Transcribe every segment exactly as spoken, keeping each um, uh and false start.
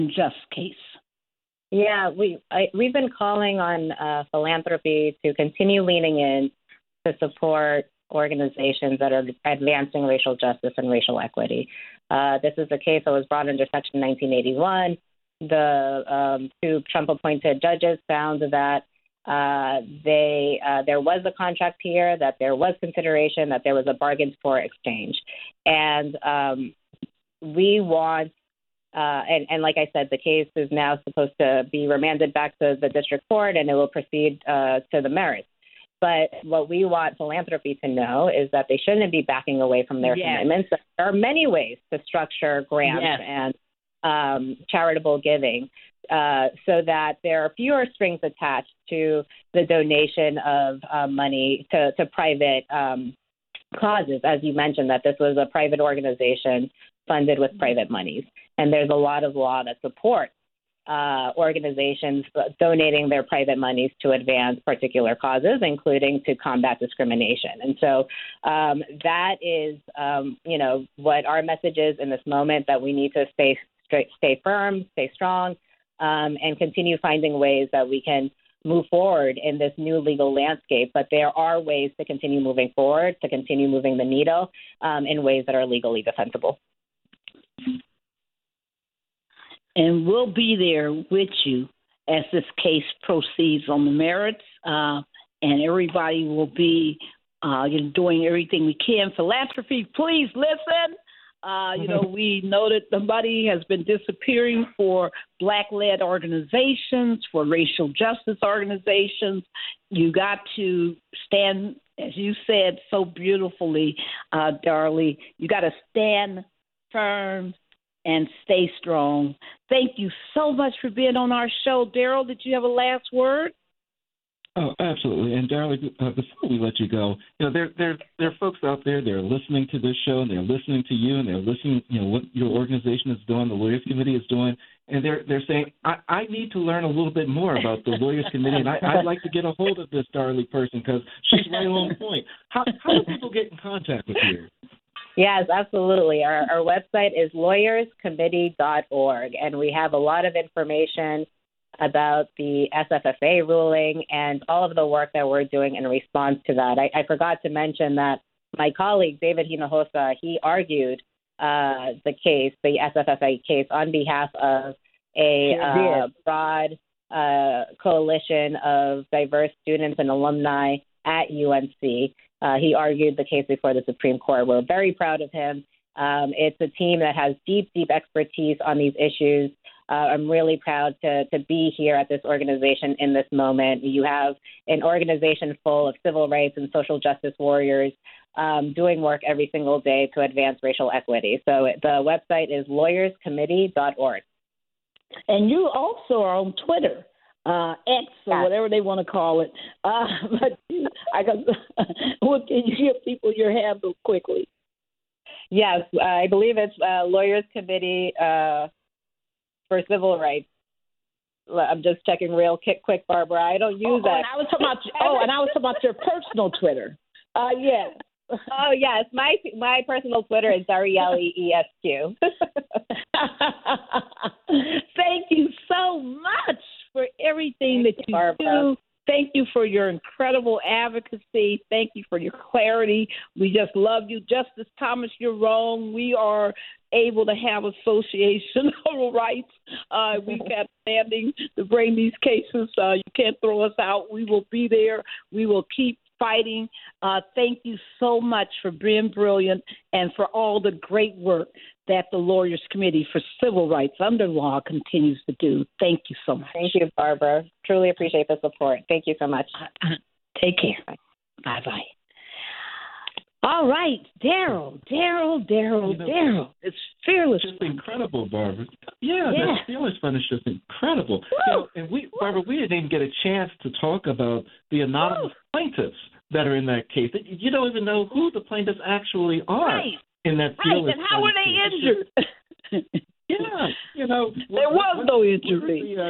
just case? Yeah, we I, we've been calling on uh, philanthropy to continue leaning in to support organizations that are advancing racial justice and racial equity. Uh, this is a case that was brought under Section nineteen eighty-one. The um, two Trump-appointed judges found that uh, they uh, there was a contract here, that there was consideration, that there was a bargain for exchange, and um, we want. Uh, and, and like I said, the case is now supposed to be remanded back to the district court, and it will proceed uh, to the merits. But what we want philanthropy to know is that they shouldn't be backing away from their yes. commitments. There are many ways to structure grants yes. and um, charitable giving uh, so that there are fewer strings attached to the donation of uh, money to, to private um, causes. As you mentioned, that this was a private organization funded with private monies. And there's a lot of law that supports uh, organizations donating their private monies to advance particular causes, including to combat discrimination. And so um, that is, um, you know, what our message is in this moment, that we need to stay straight, stay firm, stay strong, um, and continue finding ways that we can move forward in this new legal landscape. But there are ways to continue moving forward, to continue moving the needle um, in ways that are legally defensible. And we'll be there with you as this case proceeds on the merits, uh, and everybody will be uh, you know, doing everything we can. Philanthropy, please listen. Uh, you know, we know that the money has been disappearing for Black-led organizations, for racial justice organizations. You got to stand, as you said so beautifully, uh, Darlie, you got to stand firm and stay strong. Thank you so much for being on our show. Daryl, did you have a last word? Oh, absolutely. And Darlie, uh, before we let you go, you know, there there there are folks out there that are listening to this show, and they're listening to you, and they're listening, you know, what your organization is doing, the Lawyers Committee is doing, and they're they're saying, I, I need to learn a little bit more about the Lawyers Committee, and I, I'd like to get a hold of this Darlie person because she's right on point. How how do people get in contact with you? Yes, absolutely. Our, our website is lawyers committee dot org, and we have a lot of information about the S F F A ruling and all of the work that we're doing in response to that. I, I forgot to mention that my colleague, David Hinojosa, he argued uh, the case, the S F F A case, on behalf of a sure uh, broad uh, coalition of diverse students and alumni at U N C. Uh, he argued the case before the Supreme Court. We're very proud of him. Um, it's a team that has deep, deep expertise on these issues. Uh, I'm really proud to, to be here at this organization in this moment. You have an organization full of civil rights and social justice warriors um, doing work every single day to advance racial equity. So the website is lawyers committee dot org. And you also are on Twitter. Uh, X or yes. whatever they want to call it. Uh, but you, I got. What can you give people your handle quickly? Yes, I believe it's uh, Lawyers Committee uh, for Civil Rights. I'm just checking real quick, quick, Barbara. I don't use oh, that. And I was talking about. Oh, and I was talking about your personal Twitter. Uh, yes. Oh yes, my my personal Twitter is Darielle E S Q. Thank you so much for everything Thank that you, you Barbara. do. Thank you for your incredible advocacy. Thank you for your clarity. We just love you. Justice Thomas, you're wrong. We are able to have association rights. Uh, we've got standing to bring these cases. Uh, you can't throw us out. We will be there. We will keep fighting. Uh, thank you so much for being brilliant and for all the great work that the Lawyers Committee for Civil Rights under law continues to do. Thank you so much. Thank you, Barbara. Truly appreciate the support. Thank you so much. Take care. Bye-bye. All right, Daryl, Daryl, Daryl, You know, Daryl. It's fearless. Just incredible, Barbara. Yeah, Yeah. that fearless fund is just incredible. You know, and we, Barbara, we didn't even get a chance to talk about the anonymous Woo. plaintiffs that are in that case. You don't even know who the plaintiffs actually are Right. in that Right, fearless and how were fund they case. injured? Yeah, you know. There what- was what- no what injury. the, uh,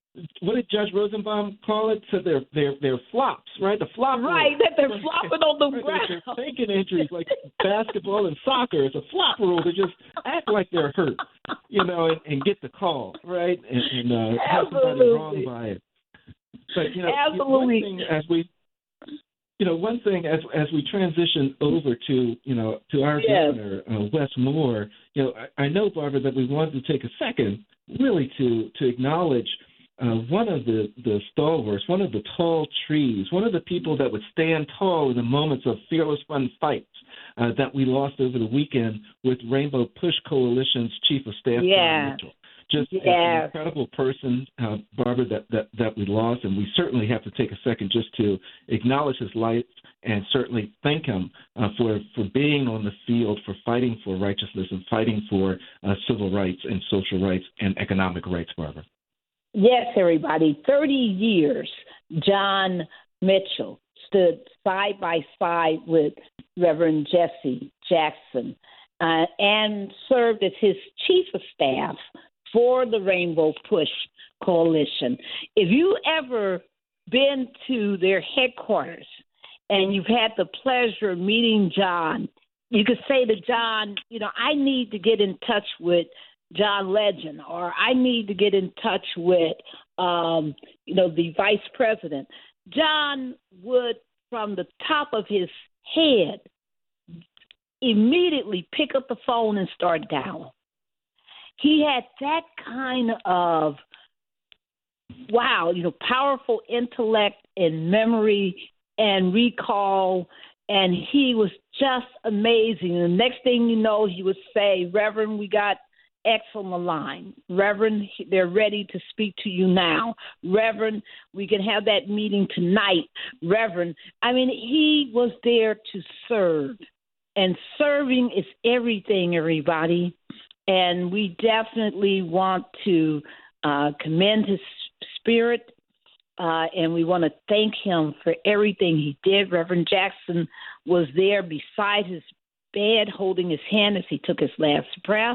what did Judge Rosenbaum call it? So they're they're they're flops, right? The flop Right, rule. that they're flopping on the Right, ground. They're faking injuries like basketball and soccer. It's a flop rule to just act like they're hurt, you know, and, and get the call, right? And, and uh, have somebody wrong by it. But you know, Absolutely. one thing as we, you know, one thing as as we transition over to you know to our Yes. governor uh, Wes Moore, you know, I, I know, Barbara, that we wanted to take a second really to to acknowledge. Uh, one of the, the stalwarts, one of the tall trees, one of the people that would stand tall in the moments of fearless fun fights uh, that we lost over the weekend with Rainbow Push Coalition's Chief of Staff, Yeah. John Mitchell. Just Yes. an incredible person, uh, Barbara, that, that, that we lost, and we certainly have to take a second just to acknowledge his life and certainly thank him uh, for, for being on the field, for fighting for righteousness and fighting for uh, civil rights and social rights and economic rights, Barbara. Yes, everybody. thirty years, John Mitchell stood side by side with Reverend Jesse Jackson uh, and served as his chief of staff for the Rainbow Push Coalition. If you ever been to their headquarters and you've had the pleasure of meeting John, you could say to John, you know, I need to get in touch with John Legend, or I need to get in touch with, um, you know, the vice president. John would, from the top of his head, immediately pick up the phone and start dialing. He had that kind of, wow, you know, powerful intellect and memory and recall, and he was just amazing. And the next thing you know, he would say, Reverend, we got X on the line. Reverend, they're ready to speak to you now. Reverend, we can have that meeting tonight. Reverend, I mean, he was there to serve. And serving is everything, everybody. And we definitely want to uh, commend his spirit, uh, and we want to thank him for everything he did. Reverend Jackson was there beside his bed holding his hand as he took his last breath.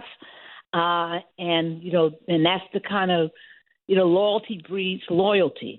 Uh, and, you know, and that's the kind of, you know, loyalty breeds loyalty.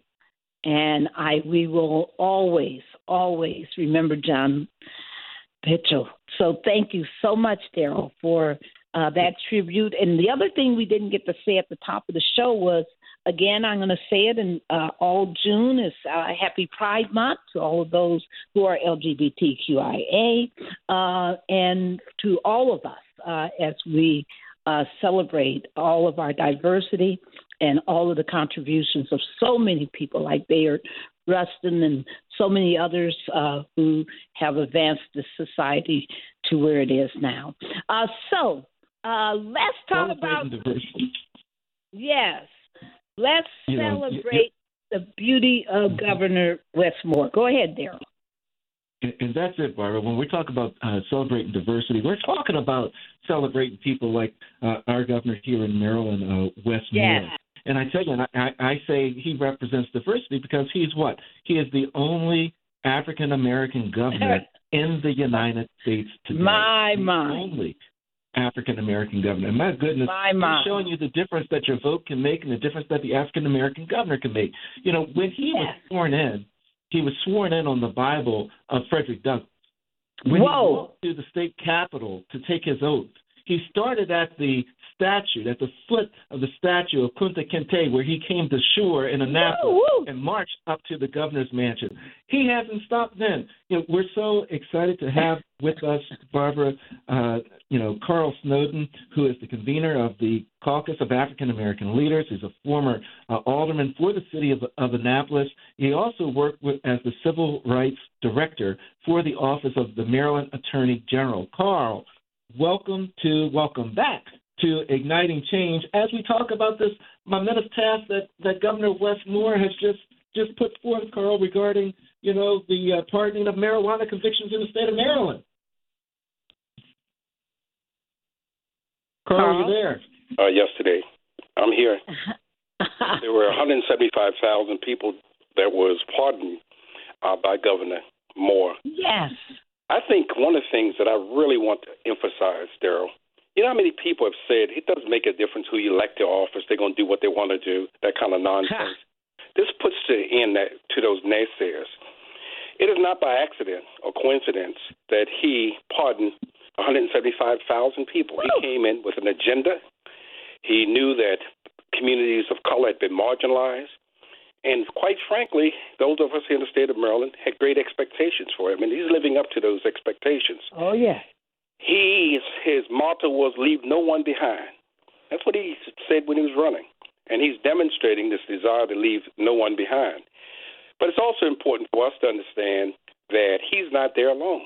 And I, we will always, always remember John Mitchell. So thank you so much, Daryl, for uh, that tribute. And the other thing we didn't get to say at the top of the show was, again, I'm going to say it in uh, all June is uh, Happy Pride Month to all of those who are L G B T Q I A uh, and to all of us uh, as we Uh, celebrate all of our diversity and all of the contributions of so many people like Bayard Rustin and so many others uh, who have advanced the society to where it is now. Uh, so uh, let's talk about diversity. Yes, let's You know, celebrate you, you, the beauty of mm-hmm. Governor Wes Moore. Go ahead, Daryl. And, and that's it, Barbara. When we talk about uh, celebrating diversity, we're talking about celebrating people like uh, our governor here in Maryland, uh, Wes yes. Moore. And I tell you, and I, I say he represents diversity because he's what? He is the only African-American governor in the United States today. My, the my. only African-American governor. And my goodness, my, he's my. showing you the difference that your vote can make and the difference that the African-American governor can make. You know, when he yes. was sworn in, he was sworn in on the Bible of Frederick Douglass. When Whoa. he walked to the state capitol to take his oath, he started at the statue, at the foot of the statue of Kunta Kinte, where he came to shore in Annapolis woo, woo. and marched up to the governor's mansion. He hasn't stopped then. You know, we're so excited to have with us, Barbara, uh, you know, Carl Snowden, who is the convener of the Caucus of African American Leaders. He's a former uh, alderman for the city of, of Annapolis. He also worked with, as the civil rights director for the office of the Maryland Attorney General. Carl, welcome to, welcome back to Igniting Change as we talk about this momentous task that, that Governor Wes Moore has just, just put forth, Carl, regarding, you know, the uh, pardoning of marijuana convictions in the state of Maryland. Carl, Carl? Are you there? Uh, yesterday. I'm here. There were one hundred seventy-five thousand people that was pardoned uh, by Governor Moore. Yes. I think one of the things that I really want to emphasize, Daryl, you know how many people have said it doesn't make a difference who you elect to office. They're going to do what they want to do, that kind of nonsense. This puts an end to those naysayers. It is not by accident or coincidence that he pardoned one hundred seventy-five thousand people. He came in with an agenda. He knew that communities of color had been marginalized. And quite frankly, those of us here in the state of Maryland had great expectations for him, and he's living up to those expectations. Oh, yeah. He, his motto was leave no one behind. That's what he said when he was running. And he's demonstrating this desire to leave no one behind. But it's also important for us to understand that he's not there alone.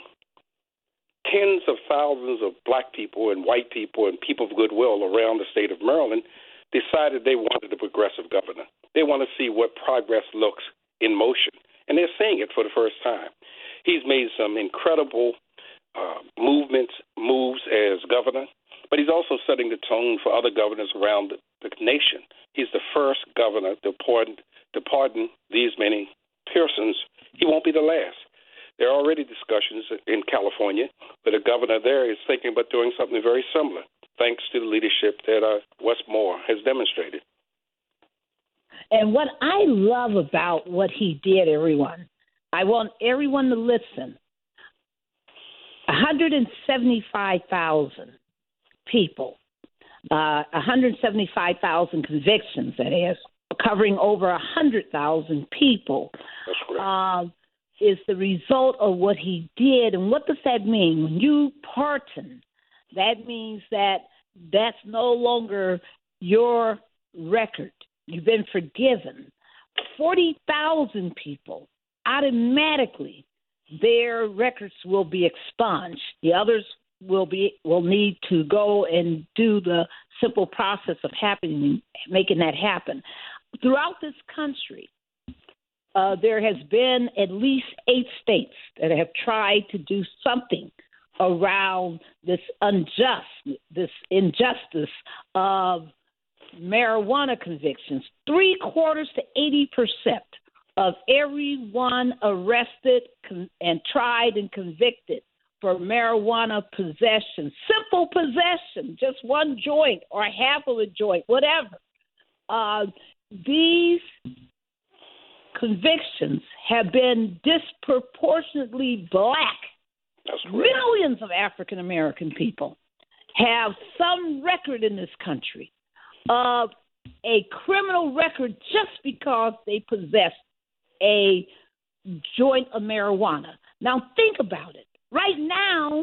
Tens of thousands of black people and white people and people of goodwill around the state of Maryland decided they wanted a progressive governor. They want to see what progress looks in motion, and they're seeing it for the first time. He's made some incredible uh, movements, moves as governor, but he's also setting the tone for other governors around the, the nation. He's the first governor to pardon, to pardon these many persons. He won't be the last. There are already discussions in California, but a governor there is thinking about doing something very similar, thanks to the leadership that uh, Wes Moore has demonstrated. And what I love about what he did, everyone, I want everyone to listen. one hundred seventy-five thousand people, uh, one hundred seventy-five thousand convictions, that is, covering over one hundred thousand people. That's correct. Uh, is the result of what he did. And what does that mean? When you pardon, that means that that's no longer your record. You've been forgiven. forty thousand people, automatically, their records will be expunged. The others will be will need to go and do the simple process of happening, making that happen. Throughout this country, uh, there has been at least eight states that have tried to do something around this unjust, this injustice of marijuana convictions. Three quarters to eighty percent of everyone arrested and tried and convicted for marijuana possession, simple possession, just one joint or half of a joint, whatever. Uh, these convictions have been disproportionately black. That's correct. Millions of African American people have some record in this country of a criminal record just because they possess a joint of marijuana. Now think about it. Right now,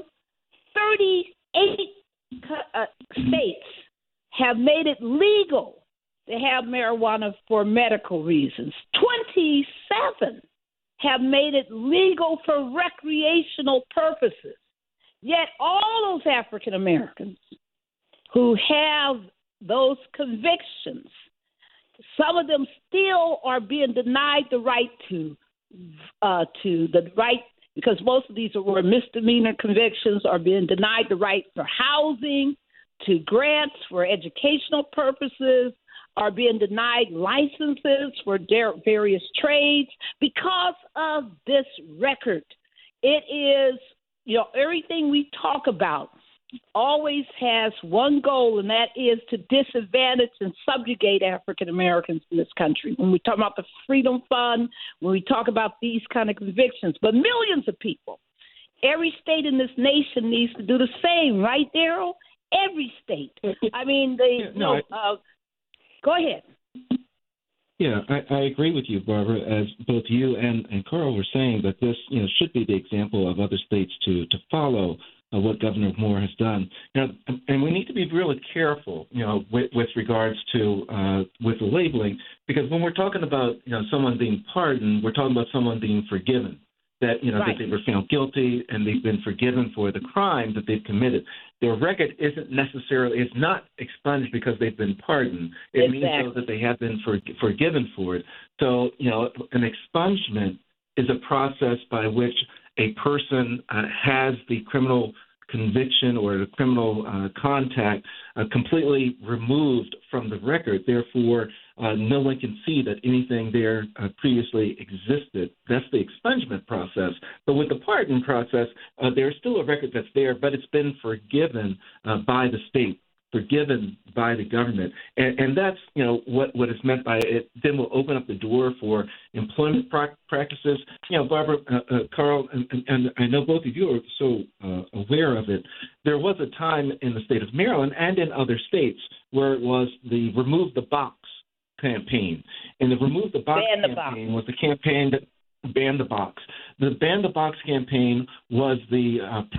thirty-eight uh, states have made it legal to have marijuana for medical reasons. twenty-seven have made it legal for recreational purposes. Yet all those African Americans who have those convictions, some of them still are being denied the right to uh, to the right, because most of these were misdemeanor convictions, are being denied the right for housing, to grants for educational purposes, are being denied licenses for their various trades because of this record. It is, you know, everything we talk about always has one goal, and that is to disadvantage and subjugate African Americans in this country. When we talk about the Freedom Fund, when we talk about these kind of convictions, but millions of people, every state in this nation needs to do the same, right, Daryl? Every state. I mean, they, yeah, no, you know, uh, go ahead. Yeah, I, I agree with you, Barbara, as both you and, and Carl were saying that this, you know, should be the example of other states to, to follow. Uh, what Governor Moore has done, you know, and we need to be really careful, you know, with, with regards to uh, with the labeling, because when we're talking about, you know, someone being pardoned, we're talking about someone being forgiven, that you know right. that they were found guilty and they've been forgiven for the crime that they've committed. Their record isn't necessarily it's not expunged because they've been pardoned. It exactly. means though that they have been for, forgiven for it. So you know, an expungement is a process by which a person uh, has the criminal conviction or the criminal uh, contact uh, completely removed from the record. Therefore, uh, no one can see that anything there uh, previously existed. That's the expungement process. But with the pardon process, uh, there's still a record that's there, but it's been forgiven uh, by the state. forgiven by the government. And, and that's, you know, what, what is meant by it. Then will open up the door for employment pra- practices. You know, Barbara, uh, uh, Carl, and, and, and I know both of you are so uh, aware of it. There was a time in the state of Maryland and in other states where it was the Remove the Box campaign. And the Remove the Box Ban the campaign box. was the campaign that banned the box. The Ban the Box campaign was the uh,